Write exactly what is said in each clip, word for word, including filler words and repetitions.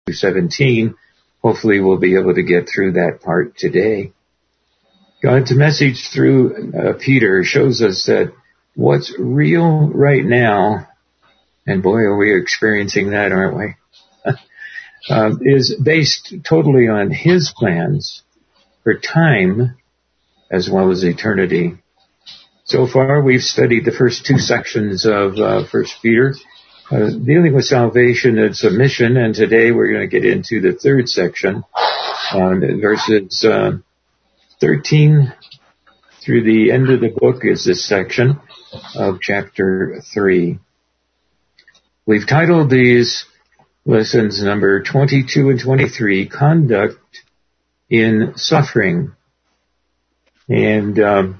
seventeen. Hopefully we'll be able to get through that part today. God's message through uh, Peter shows us that what's real right now, and boy are we experiencing that, aren't we, uh, is based totally on his plans for time as well as eternity. So far we've studied the first two sections of uh, First Peter, uh, dealing with salvation and submission, and today we're going to get into the third section, uh, verses uh, thirteen through the end of the book is this section of chapter three. We've titled these lessons number twenty-two and twenty-three, Conduct in Suffering. And um,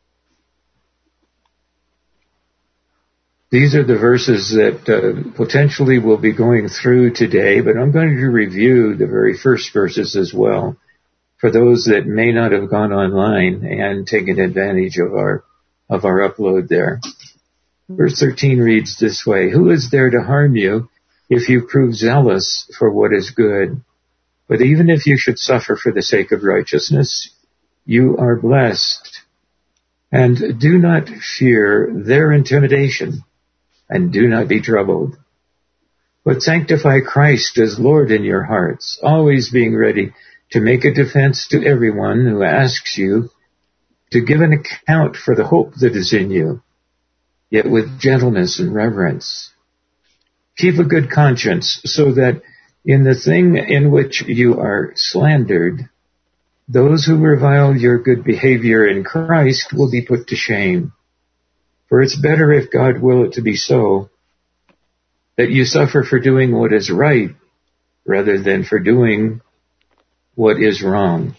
these are the verses that uh, potentially we'll be going through today, but I'm going to review the very first verses as well for those that may not have gone online and taken advantage of our of our upload there. Verse thirteen reads this way: Who is there to harm you if you prove zealous for what is good? But even if you should suffer for the sake of righteousness, you are blessed. And do not fear their intimidation, and do not be troubled. But sanctify Christ as Lord in your hearts, always being ready to make a defense to everyone who asks you to give an account for the hope that is in you, yet with gentleness and reverence. Keep a good conscience, so that in the thing in which you are slandered, those who revile your good behavior in Christ will be put to shame. For it's better, if God will it to be so, that you suffer for doing what is right rather than for doing what is wrong.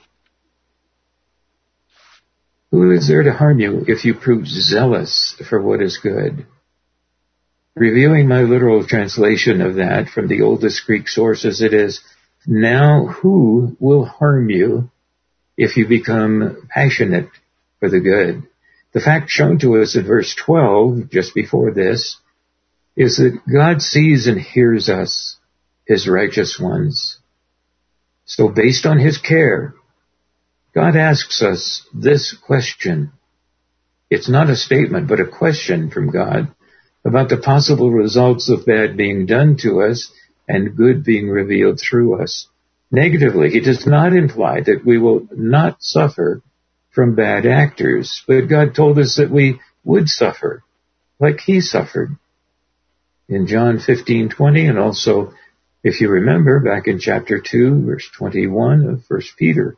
Who is there to harm you if you prove zealous for what is good? Reviewing my literal translation of that from the oldest Greek sources, it is, now who will harm you if you become passionate for the good? The fact shown to us in verse twelve, just before this, is that God sees and hears us, his righteous ones. So based on his care, God asks us this question. It's not a statement, but a question from God about the possible results of bad being done to us and good being revealed through us. Negatively, he does not imply that we will not suffer from bad actors, but God told us that we would suffer like he suffered in John fifteen twenty, and also, if you remember, back in chapter two, verse twenty-one of First Peter.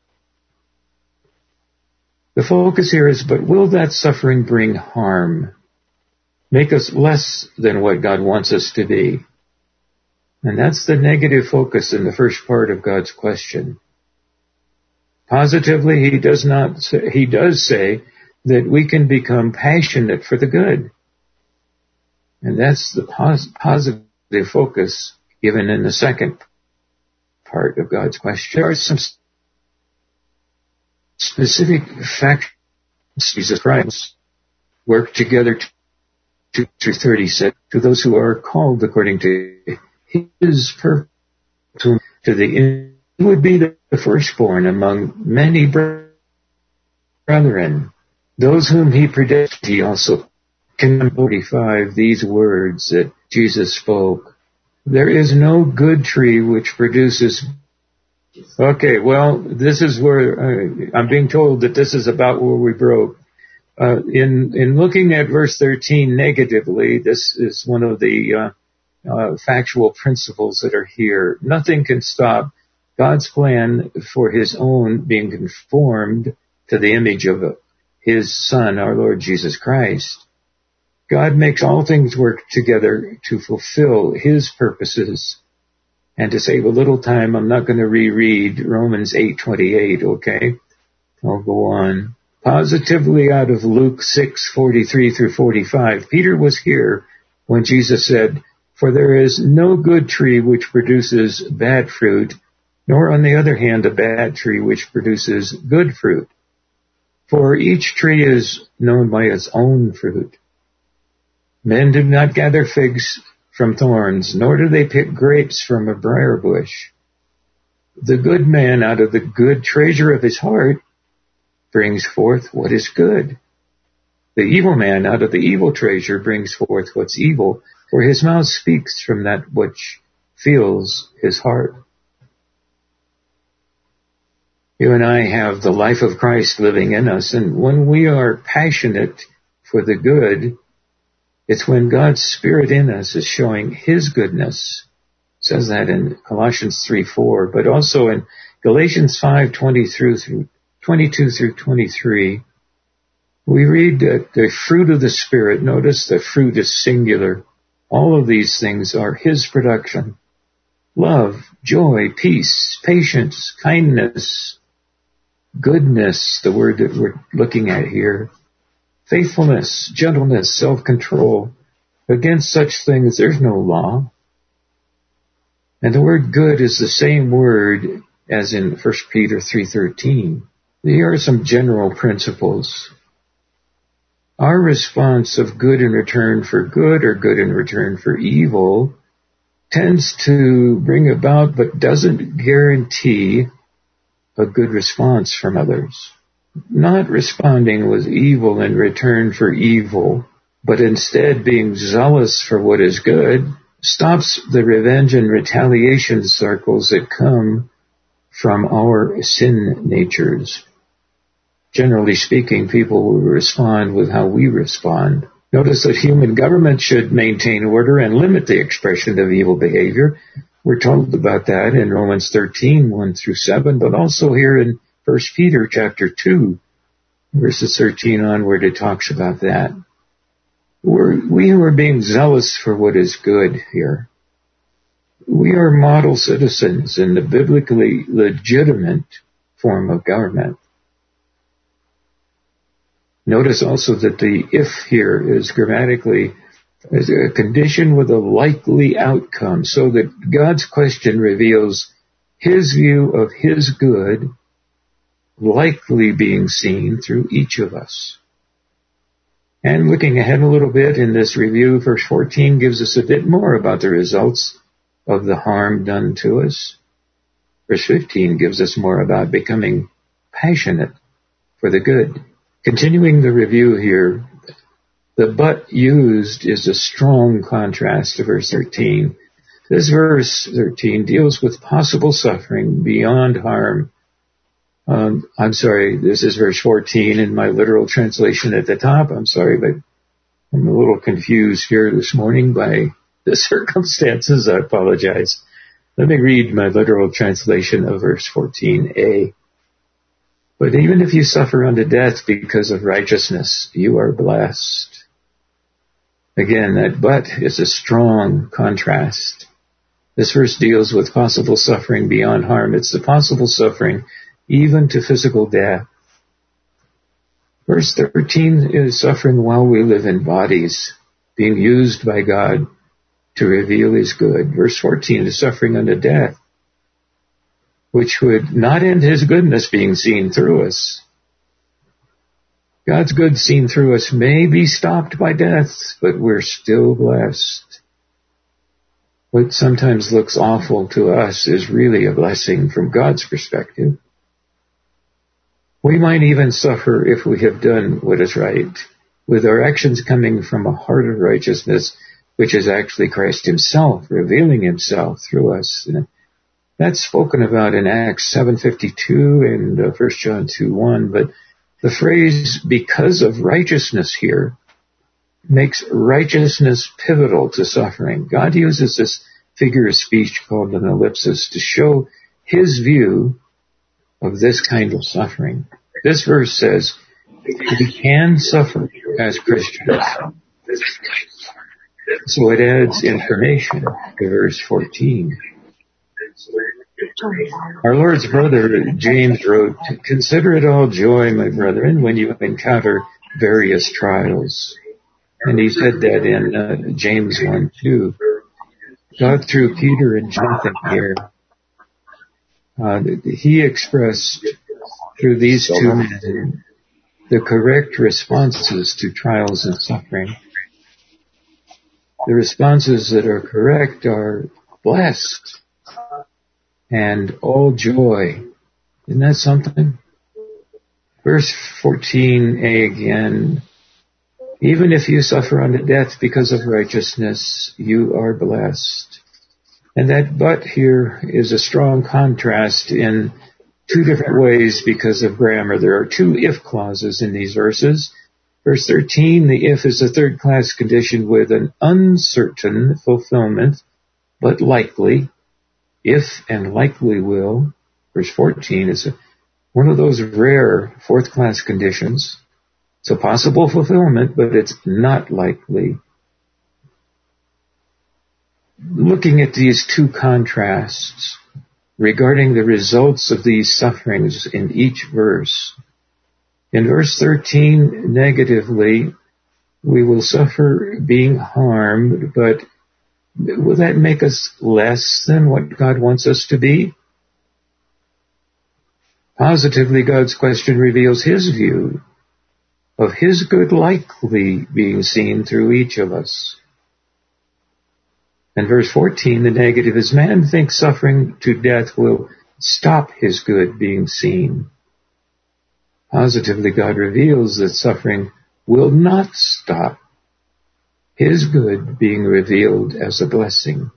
The focus here is, but will that suffering bring harm? Make us less than what God wants us to be? And that's the negative focus in the first part of God's question. Positively, he does not say, he does say that we can become passionate for the good. And that's the pos- positive focus given in the second part of God's question. There are some specific facts Jesus Christ work together to, to thirty-six, to those who are called according to his purpose, to the he would be the firstborn among many brethren. Those whom he predestined, he also can forty-five, these words that Jesus spoke. There is no good tree which produces. Okay, well, this is where uh, I'm being told that this is about where we broke. Uh, in in looking at verse thirteen negatively, this is one of the uh, uh, factual principles that are here. Nothing can stop God's plan for his own being conformed to the image of his Son, our Lord Jesus Christ. God makes all things work together to fulfill his purposes. And to save a little time, I'm not going to reread Romans eight twenty-eight, okay? I'll go on. Positively out of Luke six forty-three through forty-five, Peter was here when Jesus said, "For there is no good tree which produces bad fruit, nor on the other hand a bad tree which produces good fruit. For each tree is known by its own fruit. Men do not gather figs from thorns, nor do they pick grapes from a briar bush. The good man out of the good treasure of his heart brings forth what is good. The evil man out of the evil treasure brings forth what's evil, for his mouth speaks from that which fills his heart. You and I have the life of Christ living in us, and when we are passionate for the good, it's when God's Spirit in us is showing His goodness. It says that in Colossians three four, but also in Galatians five twenty through twenty-two through twenty-three. We read that the fruit of the Spirit, notice the fruit is singular. All of these things are His production. Love, joy, peace, patience, kindness, goodness, the word that we're looking at here, faithfulness, gentleness, self-control. Against such things there's no law. And the word good is the same word as in First Peter three thirteen. Here are some general principles. Our response of good in return for good or good in return for evil tends to bring about but doesn't guarantee a good response from others. Not responding with evil in return for evil, but instead being zealous for what is good, stops the revenge and retaliation circles that come from our sin natures. Generally speaking, people will respond with how we respond. Notice that human government should maintain order and limit the expression of evil behavior. We're told about that in Romans thirteen, one through seven, but also here in First Peter chapter two, verses thirteen onward, it talks about that. We're, we who are being zealous for what is good here, we are model citizens in the biblically legitimate form of government. Notice also that the if here is grammatically is a condition with a likely outcome, so that God's question reveals His view of His good likely being seen through each of us. And looking ahead a little bit in this review, verse fourteen gives us a bit more about the results of the harm done to us. Verse fifteen gives us more about becoming passionate for the good. Continuing the review here, the but used is a strong contrast to verse thirteen. This verse thirteen deals with possible suffering beyond harm. Um, I'm sorry, this is verse fourteen in my literal translation at the top. I'm sorry, but I'm a little confused here this morning by the circumstances. I apologize. Let me read my literal translation of verse fourteen a. But even if you suffer unto death because of righteousness, you are blessed. Again, that but is a strong contrast. This verse deals with possible suffering beyond harm. It's the possible suffering even to physical death. Verse thirteen is suffering while we live in bodies, being used by God to reveal His good. Verse fourteen is suffering unto death, which would not end His goodness being seen through us. God's good seen through us may be stopped by death, but we're still blessed. What sometimes looks awful to us is really a blessing from God's perspective. We might even suffer if we have done what is right, with our actions coming from a heart of righteousness, which is actually Christ Himself, revealing Himself through us. That's spoken about in Acts seven fifty-two and uh, First John two one, but the phrase because of righteousness here makes righteousness pivotal to suffering. God uses this figure of speech called an ellipsis to show His view of this kind of suffering. This verse says we can suffer as Christians. So it adds information to verse fourteen. Our Lord's brother James wrote, "Consider it all joy, my brethren, when you encounter various trials." And he said that in uh, James one two. God, through Peter and Jonathan here, uh, He expressed through these two men the correct responses to trials and suffering. The responses that are correct are blessed and all joy. Isn't that something? Verse fourteen a again. Even if you suffer unto death because of righteousness, you are blessed. And that but here is a strong contrast in two different ways because of grammar. There are two if clauses in these verses. Verse thirteen, the if is a third class condition with an uncertain fulfillment, but likely. If and likely will. Verse fourteen is a, one of those rare fourth class conditions. It's a possible fulfillment, but it's not likely. Looking at these two contrasts regarding the results of these sufferings in each verse. In verse thirteen, negatively, we will suffer being harmed, but will that make us less than what God wants us to be? Positively, God's question reveals his view of his good likely being seen through each of us. And verse fourteen, the negative is man thinks suffering to death will stop his good being seen. Positively, God reveals that suffering will not stop his good being revealed as a blessing.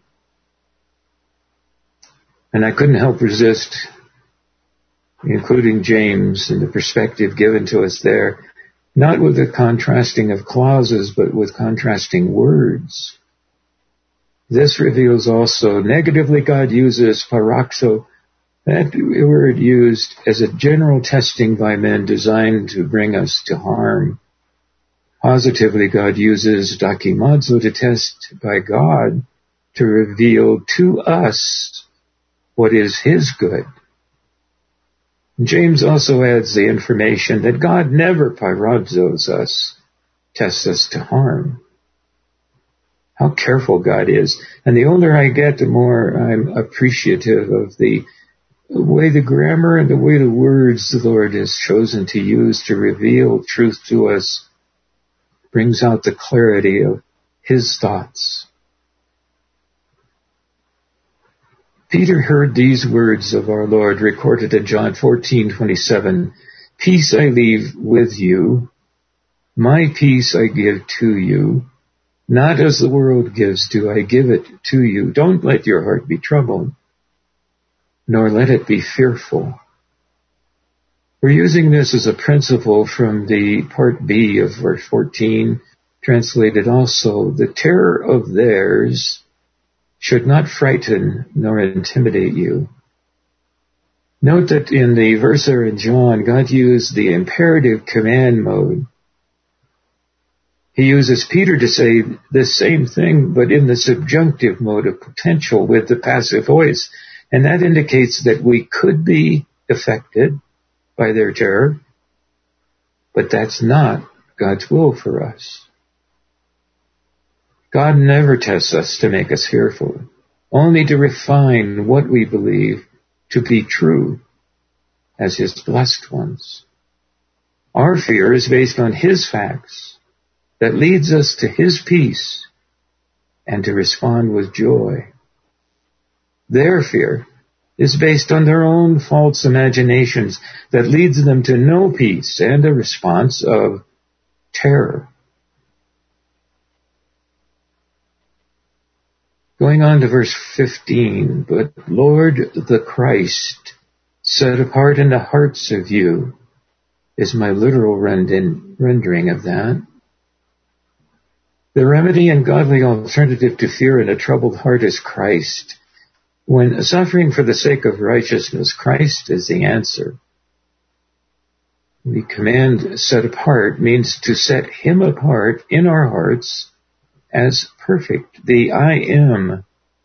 And I couldn't help resist including James in the perspective given to us there, not with the contrasting of clauses, but with contrasting words. This reveals also, negatively, God uses paraxo, that word used as a general testing by men designed to bring us to harm. Positively, God uses dakimazo to test by God to reveal to us what is his good. James also adds the information that God never pyrazos us, tests us to harm. How careful God is. And the older I get, the more I'm appreciative of the way the grammar and the way the words the Lord has chosen to use to reveal truth to us brings out the clarity of his thoughts. Peter heard these words of our Lord recorded in John fourteen twenty-seven. Peace I leave with you, my peace I give to you. Not as the world gives do I give it to you. Don't let your heart be troubled, nor let it be fearful. We're using this as a principle from the part B of verse fourteen, translated also, the terror of theirs should not frighten nor intimidate you. Note that in the verse there in John, God used the imperative command mode. He uses Peter to say the same thing, but in the subjunctive mode of potential with the passive voice. And that indicates that we could be affected by their terror, but that's not God's will for us. God never tests us to make us fearful, only to refine what we believe to be true as his blessed ones. Our fear is based on his facts that leads us to his peace and to respond with joy. Their fear is based on their own false imaginations that leads them to no peace and a response of terror. Going on to verse fifteen, but Lord the Christ, set apart in the hearts of you, is my literal rendering of that. The remedy and godly alternative to fear in a troubled heart is Christ. When suffering for the sake of righteousness, Christ is the answer. The command set apart means to set him apart in our hearts as perfect. The I am,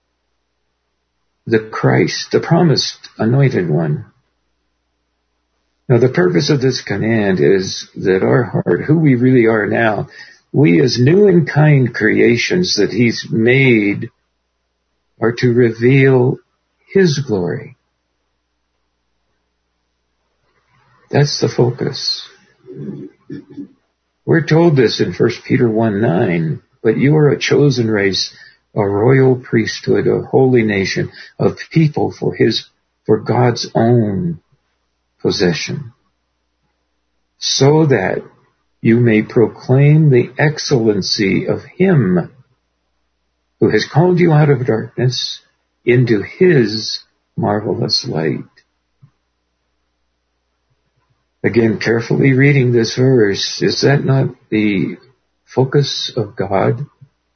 the Christ, the promised anointed one. Now the purpose of this command is that our heart, who we really are now, we as new and kind creations that he's made, are to reveal his glory. That's the focus. We're told this in First Peter one nine. but you are a chosen race, a royal priesthood, a holy nation, a people for his, for God's own possession, so that you may proclaim the excellency of him who has called you out of darkness into his marvelous light. Again, carefully reading this verse, is that not the focus of God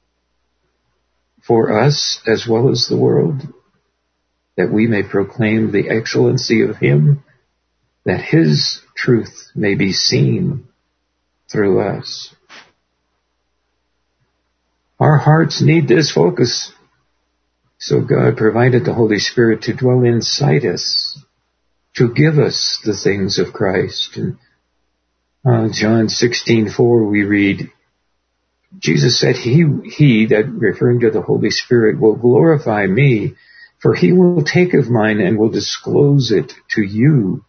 for us as well as the world? That we may proclaim the excellency of him, that his truth may be seen through us. Our hearts need this focus. So God provided the Holy Spirit to dwell inside us, to give us the things of Christ. And uh, John sixteen four we read, Jesus said, he, he, that referring to the Holy Spirit, will glorify me, for he will take of mine and will disclose it to you.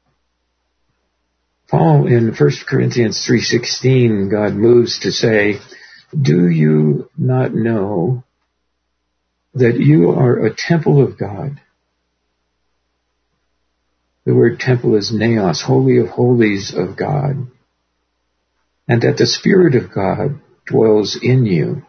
Paul in First Corinthians three sixteen, God moves to say, do you not know that you are a temple of God? The word temple is naos, holy of holies of God, and that the Spirit of God dwells in you.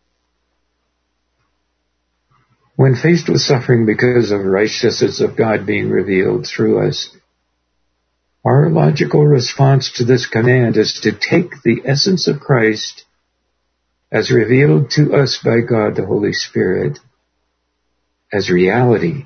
When faced with suffering because of righteousness of God being revealed through us, our logical response to this command is to take the essence of Christ as revealed to us by God the Holy Spirit as reality.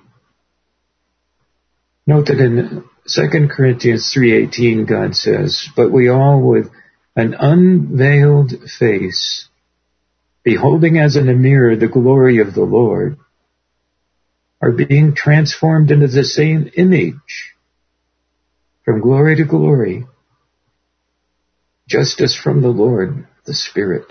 Note that in Second Corinthians three eighteen God says, but we all with an unveiled face, beholding as in a mirror the glory of the Lord, are being transformed into the same image from glory to glory, just as from the Lord, the Spirit.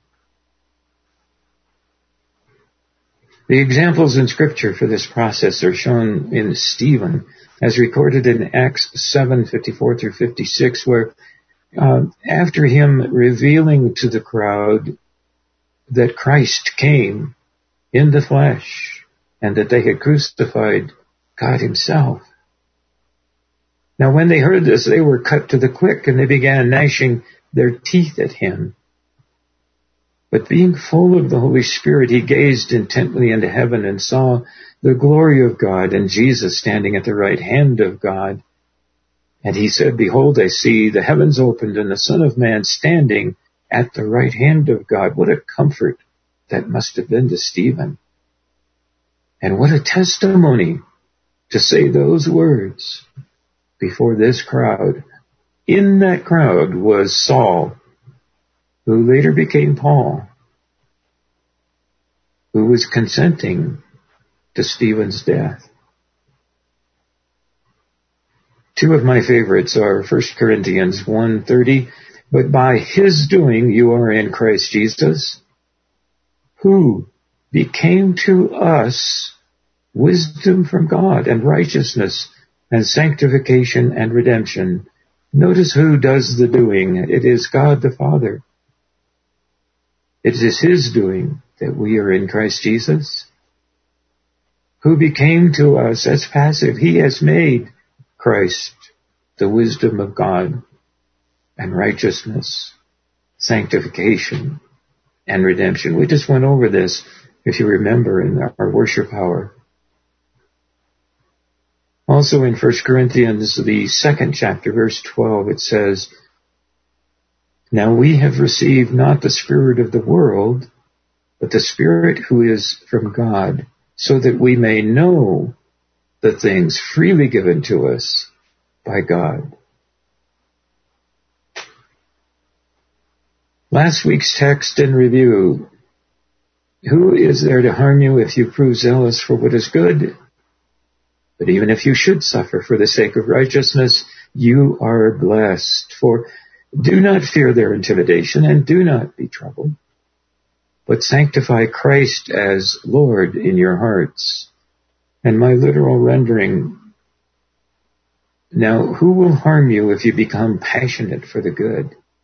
The examples in Scripture for this process are shown in Stephen, as recorded in Acts seven fifty-four through fifty-six, where uh, after him revealing to the crowd that Christ came in the flesh and that they had crucified God himself. Now when they heard this, they were cut to the quick and they began gnashing their teeth at him. But being full of the Holy Spirit, he gazed intently into heaven and saw the glory of God and Jesus standing at the right hand of God. And he said, behold, I see the heavens opened and the Son of Man standing at the right hand of God. What a comfort that must have been to Stephen. And what a testimony to say those words before this crowd. In that crowd was Saul, who later became Paul, who was consenting to Stephen's death. Two of my favorites are First Corinthians one thirty, but by his doing you are in Christ Jesus, who became to us wisdom from God and righteousness and sanctification and redemption. Notice who does the doing. It is God the Father. It is his doing that we are in Christ Jesus, who became to us as passive. He has made Christ the wisdom of God and righteousness, sanctification, and redemption. We just went over this, if you remember, in our worship hour. Also in First Corinthians, the second chapter, verse twelve, it says, now we have received not the spirit of the world, but the Spirit who is from God, so that we may know the things freely given to us by God. Last week's text in review. Who is there to harm you if you prove zealous for what is good? But even if you should suffer for the sake of righteousness, you are blessed. For do not fear their intimidation, and do not be troubled, but sanctify Christ as Lord in your hearts. And my literal rendering, now who will harm you if you become passionate for the good?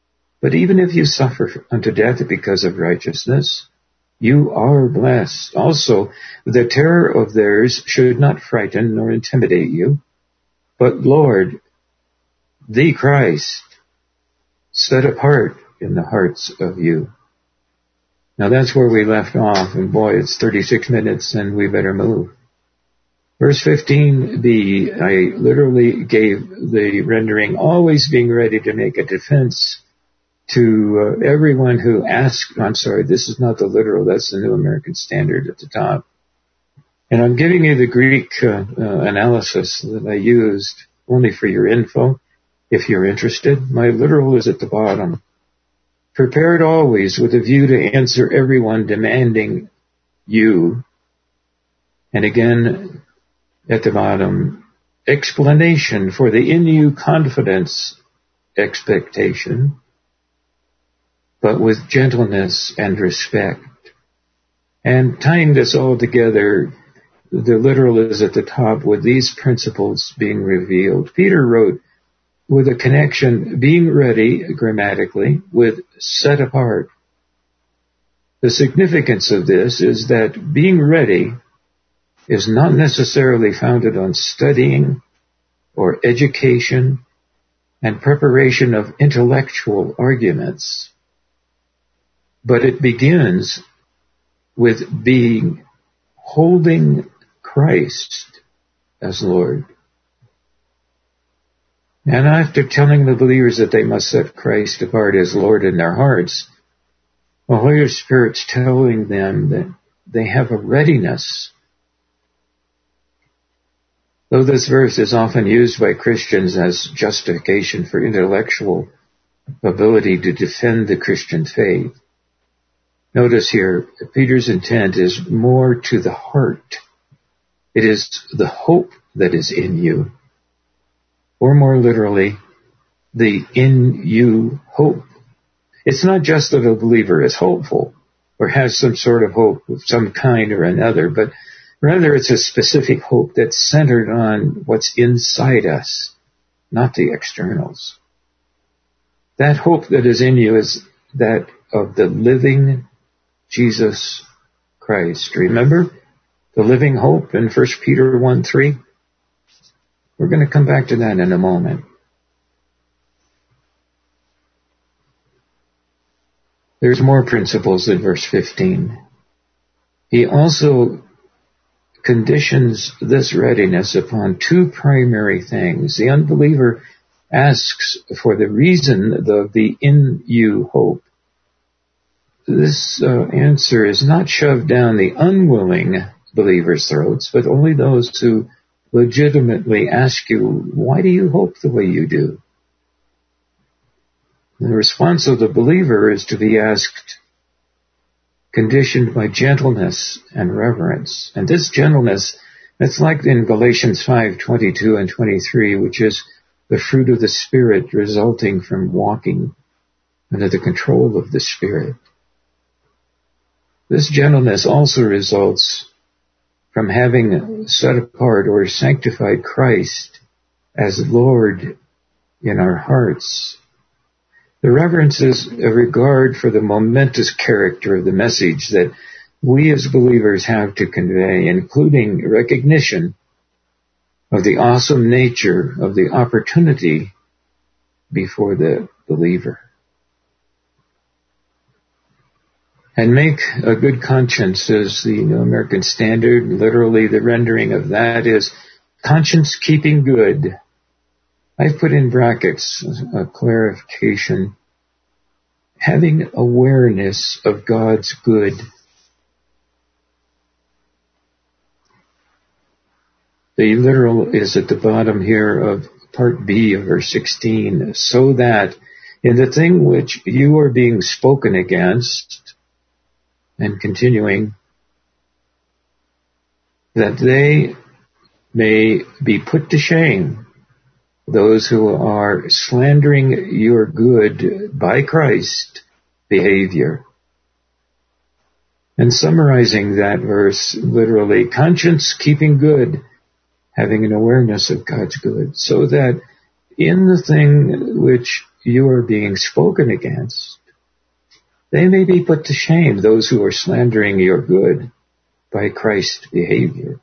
But even if you suffer unto death because of righteousness, you are blessed. Also, the terror of theirs should not frighten nor intimidate you, but Lord, the Christ, set apart in the hearts of you. Now that's where we left off, and boy, it's thirty-six minutes and we better move. Verse fifteen b, I literally gave the rendering, always being ready to make a defense to uh, everyone who asks. I'm sorry, this is not the literal, that's the New American Standard at the top. And I'm giving you the Greek uh, uh, analysis that I used only for your info, if you're interested. My literal is at the bottom. Prepared always with a view to answer everyone demanding you. And again, at the bottom, explanation for the in you confidence expectation, but with gentleness and respect. And tying this all together, the literal is at the top with these principles being revealed. Peter wrote with a connection, being ready grammatically, with set apart. The significance of this is that being ready is not necessarily founded on studying or education and preparation of intellectual arguments, but it begins with being, holding Christ as Lord. And after telling the believers that they must set Christ apart as Lord in their hearts, the Holy Spirit's telling them that they have a readiness. Though this verse is often used by Christians as justification for intellectual ability to defend the Christian faith, notice here, Peter's intent is more to the heart. It is the hope that is in you. Or more literally, the in you hope. It's not just that a believer is hopeful or has some sort of hope of some kind or another, but rather it's a specific hope that's centered on what's inside us, not the externals. That hope that is in you is that of the living Jesus Christ. Remember the living hope in First Peter one three? We're going to come back to that in a moment. There's more principles in verse fifteen. He also conditions this readiness upon two primary things. The unbeliever asks for the reason of the in you hope. This uh, answer is not shoved down the unwilling believers' throats, but only those who legitimately ask you, why do you hope the way you do? The response of the believer is to be asked, conditioned by gentleness and reverence. And this gentleness, it's like in Galatians five twenty-two and twenty-three, which is the fruit of the Spirit resulting from walking under the control of the Spirit. This gentleness also results from having set apart or sanctified Christ as Lord in our hearts. The reverence is a regard for the momentous character of the message that we as believers have to convey, including recognition of the awesome nature of the opportunity before the believer. And make a good conscience is the New American Standard. Literally, the rendering of that is conscience keeping good. I've put in brackets a clarification. Having awareness of God's good. The literal is at the bottom here of part B of verse sixteen. So that in the thing which you are being spoken against, and continuing, that they may be put to shame, those who are slandering your good by Christ behavior. And summarizing that verse, literally, conscience keeping good, having an awareness of God's good, so that in the thing which you are being spoken against, they may be put to shame, those who are slandering your good by Christ's behavior.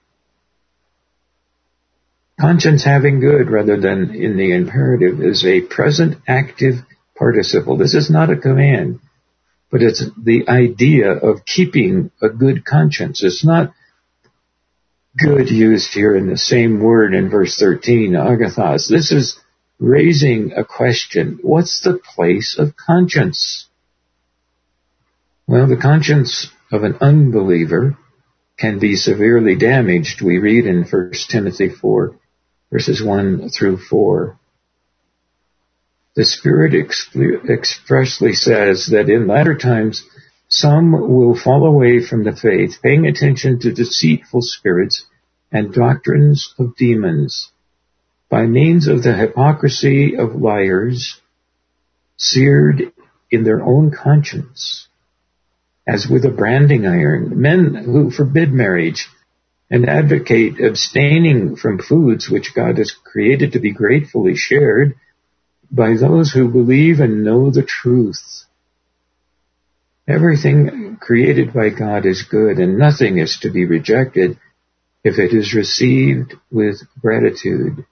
Conscience having good rather than in the imperative is a present active participle. This is not a command, but it's the idea of keeping a good conscience. It's not good used here in the same word in verse thirteen, agathos. This is raising a question. What's the place of conscience? Well, the conscience of an unbeliever can be severely damaged. We read in First Timothy four, verses one through four. The Spirit exp- expressly says that in latter times some will fall away from the faith, paying attention to deceitful spirits and doctrines of demons, by means of the hypocrisy of liars, seared in their own conscience, as with a branding iron, men who forbid marriage and advocate abstaining from foods which God has created to be gratefully shared by those who believe and know the truth. Everything created by God is good, and nothing is to be rejected if it is received with gratitude.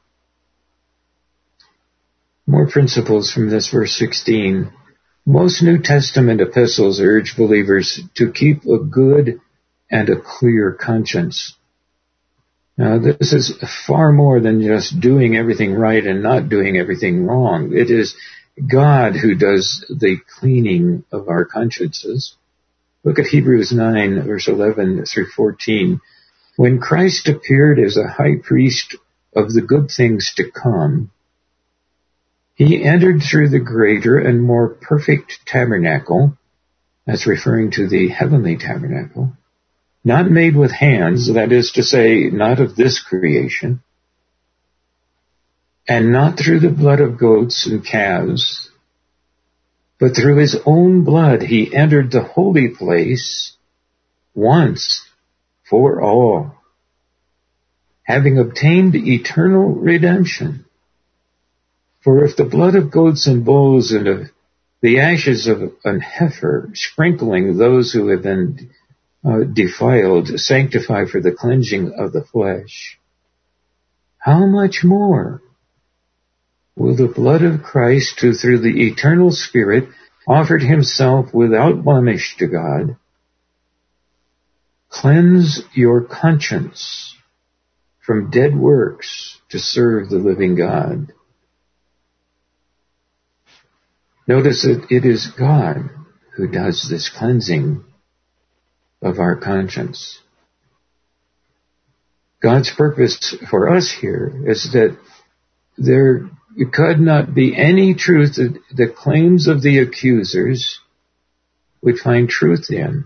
More principles from this verse sixteen. Most New Testament epistles urge believers to keep a good and a clear conscience. Now, this is far more than just doing everything right and not doing everything wrong. It is God who does the cleaning of our consciences. Look at Hebrews nine, verse eleven through fourteen. When Christ appeared as a high priest of the good things to come, he entered through the greater and more perfect tabernacle, that's referring to the heavenly tabernacle, not made with hands, that is to say, not of this creation, and not through the blood of goats and calves, but through his own blood he entered the holy place once for all, having obtained eternal redemption. For if the blood of goats and bulls and of the ashes of an heifer, sprinkling those who have been uh, defiled, sanctify for the cleansing of the flesh, how much more will the blood of Christ, who through the eternal Spirit offered himself without blemish to God, cleanse your conscience from dead works to serve the living God? Notice that it is God who does this cleansing of our conscience. God's purpose for us here is that there could not be any truth that the claims of the accusers would find truth in,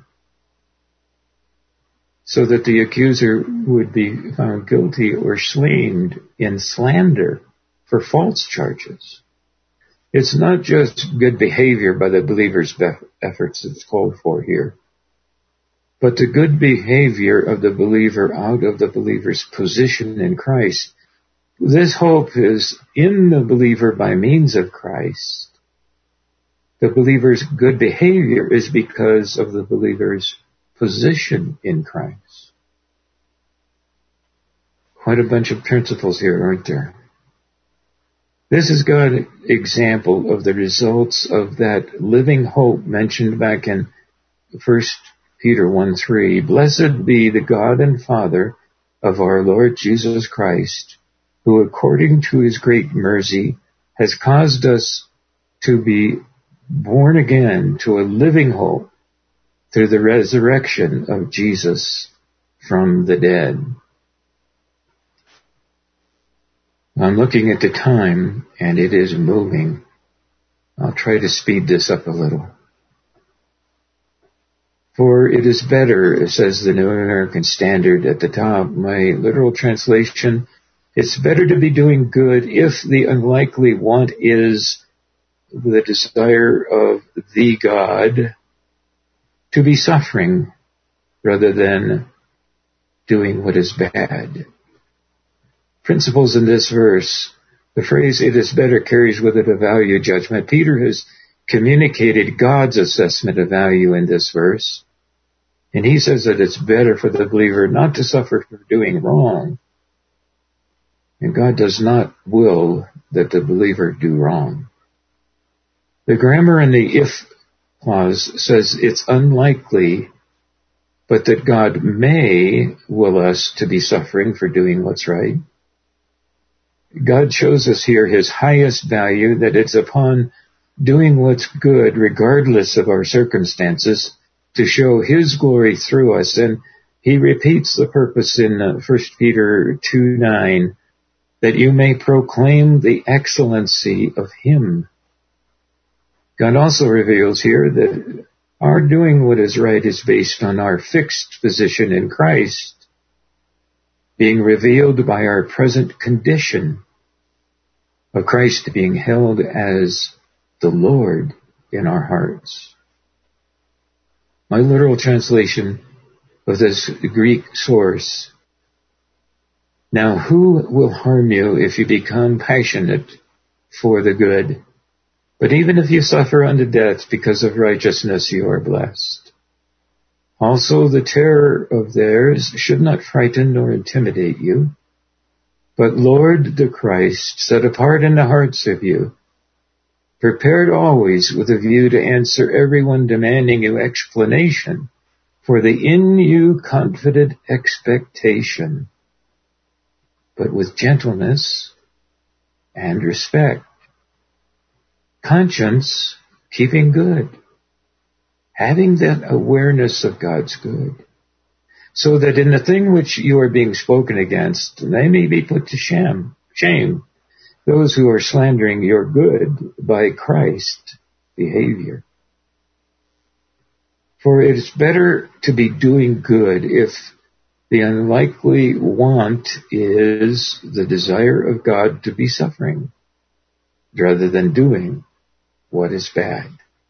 so that the accuser would be found guilty or slain in slander for false charges. It's not just good behavior by the believer's efforts that's called for here, but the good behavior of the believer out of the believer's position in Christ. This hope is in the believer by means of Christ. The believer's good behavior is because of the believer's position in Christ. Quite a bunch of principles here, aren't there? This is God's example of the results of that living hope mentioned back in First Peter one three. Blessed be the God and Father of our Lord Jesus Christ, who according to his great mercy has caused us to be born again to a living hope through the resurrection of Jesus from the dead. I'm looking at the time, and it is moving. I'll try to speed this up a little. For it is better, says the New American Standard at the top, my literal translation, it's better to be doing good if the unlikely want is the desire of the God to be suffering rather than doing what is bad. Principles in this verse The phrase, it is better, carries with it a value judgment. Peter has communicated God's assessment of value in this verse. And he says that it's better for the believer not to suffer for doing wrong. And God does not will that the believer do wrong. The grammar in the if clause says it's unlikely, but that God may will us to be suffering for doing what's right. God shows us here his highest value, that it's upon doing what's good, regardless of our circumstances, to show his glory through us. And he repeats the purpose in uh, First Peter two nine, that you may proclaim the excellency of him. God also reveals here that our doing what is right is based on our fixed position in Christ, being revealed by our present condition of Christ being held as the Lord in our hearts. My literal translation of this Greek source: now who will harm you if you become passionate for the good? But even if you suffer unto death because of righteousness, you are blessed. Also, the terror of theirs should not frighten nor intimidate you, but Lord the Christ, set apart in the hearts of you, prepared always with a view to answer everyone demanding you explanation for the in you confident expectation, but with gentleness and respect. Conscience, keeping good, having that awareness of God's good, so that in the thing which you are being spoken against, they may be put to shame, shame, those who are slandering your good by Christ's behavior. For it is better to be doing good if the unlikely want is the desire of God to be suffering, rather than doing what is bad.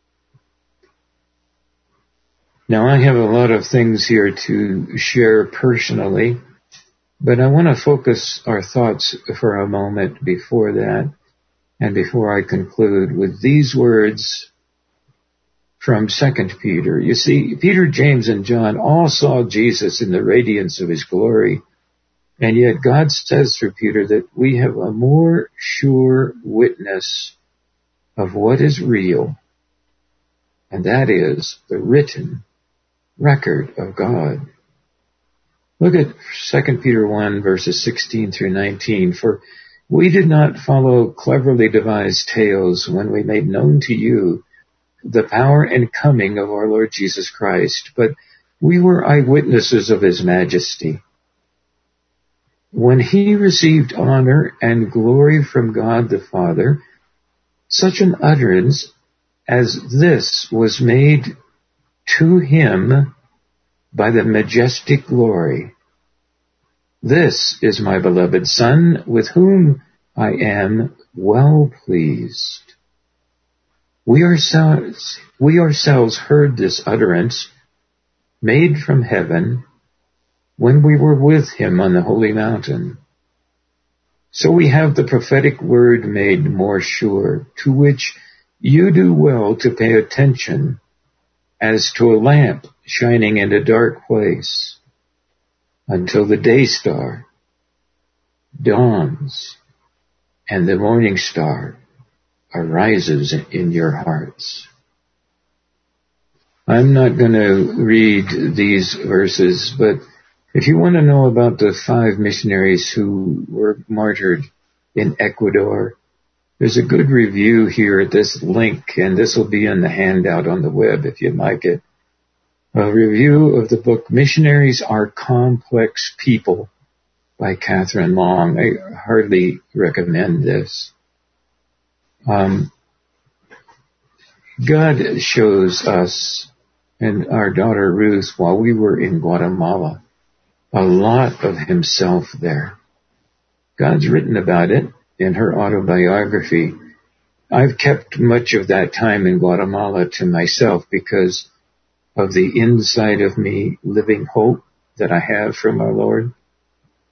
Now, I have a lot of things here to share personally, but I want to focus our thoughts for a moment before that, and before I conclude, with these words from Second Peter. You see, Peter, James, and John all saw Jesus in the radiance of his glory, and yet God says through Peter that we have a more sure witness of what is real, and that is the written record of God. Look at Second Peter one, verses sixteen through nineteen. For we did not follow cleverly devised tales when we made known to you the power and coming of our Lord Jesus Christ, but we were eyewitnesses of his majesty. When he received honor and glory from God the Father, such an utterance as this was made to him by the majestic glory. This is my beloved Son, with whom I am well pleased. We ourselves, we ourselves heard this utterance made from heaven when we were with him on the holy mountain. So we have the prophetic word made more sure, to which you do well to pay attention as to a lamp shining in a dark place until the day star dawns and the morning star arises in your hearts. I'm not going to read these verses, but if you want to know about the five missionaries who were martyred in Ecuador, there's a good review here at this link, and this will be in the handout on the web if you'd like it. A review of the book Missionaries Are Complex People by Catherine Long. I hardly recommend this. Um, God shows us and our daughter Ruth, while we were in Guatemala, a lot of himself there. God's written about it in her autobiography. I've kept much of that time in Guatemala to myself because of the inside of me living hope that I have from our Lord.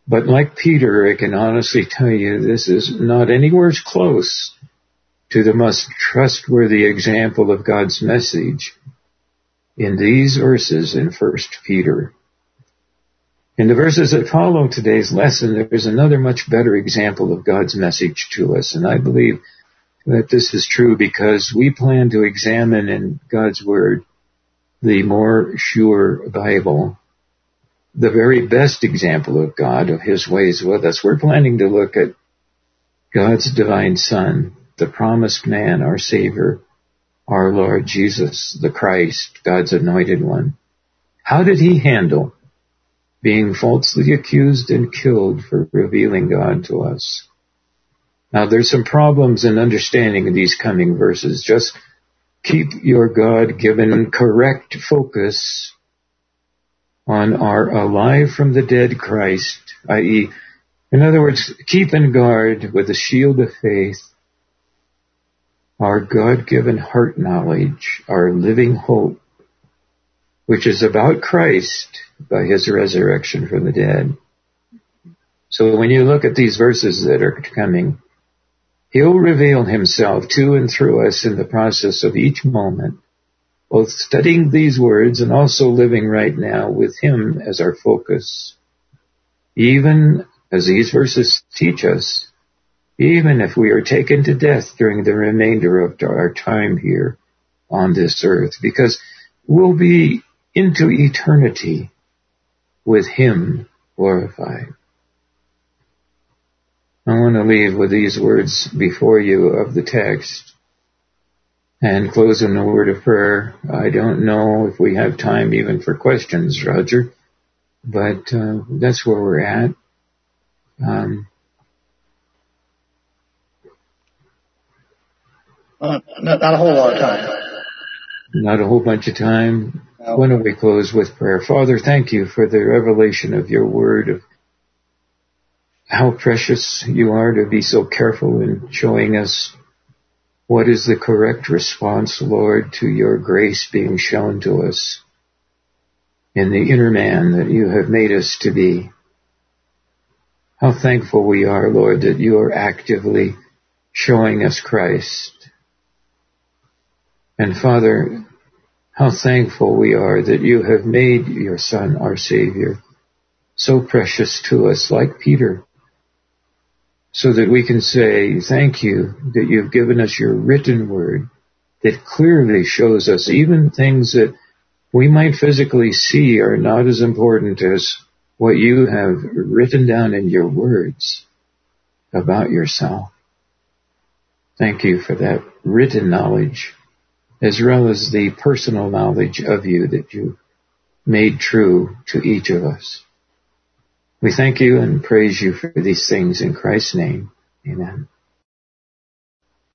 But like Peter, I can honestly tell you this is not anywhere close to the most trustworthy example of God's message in these verses in First Peter. In the verses that follow today's lesson, there is another much better example of God's message to us. And I believe that this is true because we plan to examine in God's Word the more sure Bible, the very best example of God, of His ways with us. We're planning to look at God's divine Son, the promised man, our Savior, our Lord Jesus, the Christ, God's anointed one. How did He handle being falsely accused and killed for revealing God to us? Now, there's some problems in understanding these coming verses. Just keep your God-given correct focus on our alive from the dead Christ, that is, in other words, keep in guard with the shield of faith, our God-given heart knowledge, our living hope, which is about Christ by His resurrection from the dead. So when you look at these verses that are coming, He'll reveal Himself to and through us in the process of each moment, both studying these words and also living right now with Him as our focus. Even as these verses teach us, even if we are taken to death during the remainder of our time here on this earth, because we'll be into eternity with Him glorified. I want to leave with these words before you of the text and close in a word of prayer. I don't know if we have time even for questions, Roger, but uh, that's where we're at. Um, uh, not, not a whole lot of time. Not a whole bunch of time. No. Why don't we close with prayer? Father, thank you for the revelation of your word, of how precious you are to be so careful in showing us what is the correct response, Lord, to your grace being shown to us in the inner man that you have made us to be. How thankful we are, Lord, that you are actively showing us Christ. And Father, how thankful we are that you have made your Son our Savior so precious to us, like Peter, so that we can say, thank you that you've given us your written word that clearly shows us even things that we might physically see are not as important as what you have written down in your words about yourself. Thank you for that written knowledge, as well as the personal knowledge of you that you made true to each of us. We thank you and praise you for these things in Christ's name. Amen.